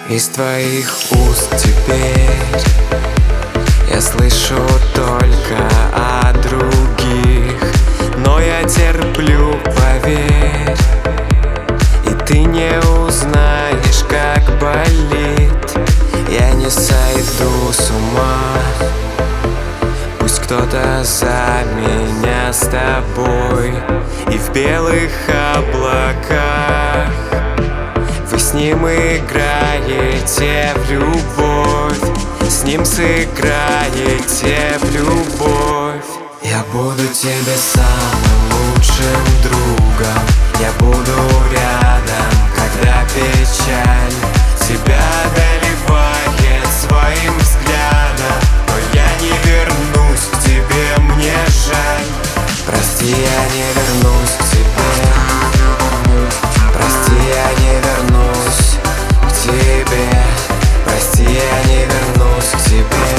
Из твоих уст теперь я слышу только о других, но я терплю, поверь, и ты не узнаешь, как болит. Я не сойду с ума, пусть кто-то за меня с тобой. И в белых облаках вы с ним играете в любовь, с ним сыграете в любовь. Я буду тебе самым лучшим другом, я буду рядом, когда печаль тебя одолевает своим взглядом. Но я не вернусь к тебе, мне жаль. Прости, я не вернусь к тебе. Прости, я не вернусь к тебе. Прости, я не вернусь к тебе.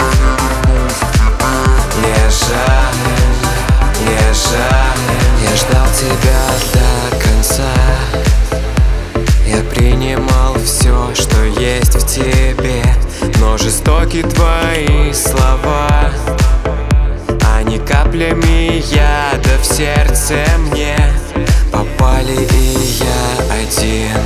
Мне жаль, мне жаль. Я ждал тебя до конца, я принимал все, что есть в тебе. Но жестоки твои слова, они каплями яда в сердце мне попали, и я один,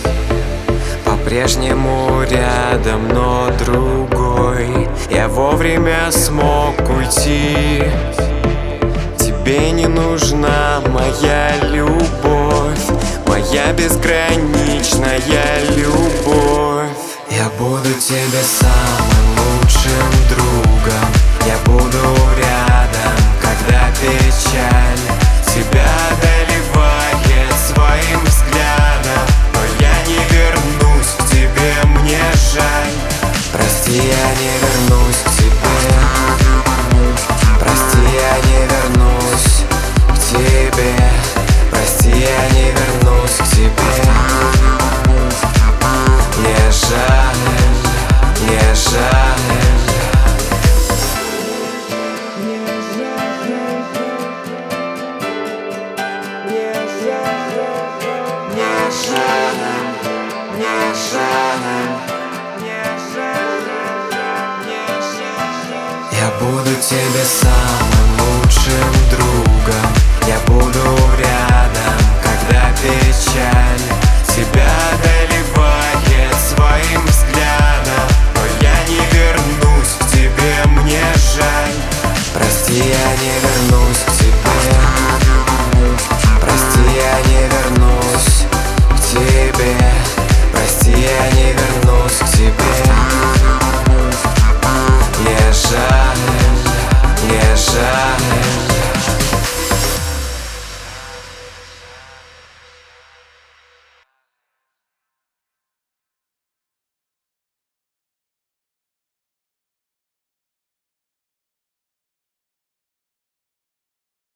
по-прежнему рядом, но другой. Я вовремя смог уйти, тебе не нужна моя любовь, моя безграничная любовь. Я буду тебе самым лучшим другом, я буду рядом, когда печаль тебя одолевает своим взглядом. Но я не вернусь к тебе, мне жаль. Прости, я не вернусь к тебе. Прости, я не вернусь к тебе. Прости, я не вернусь к тебе. Мне жаль, мне жаль. Я буду тебе самым лучшим другом.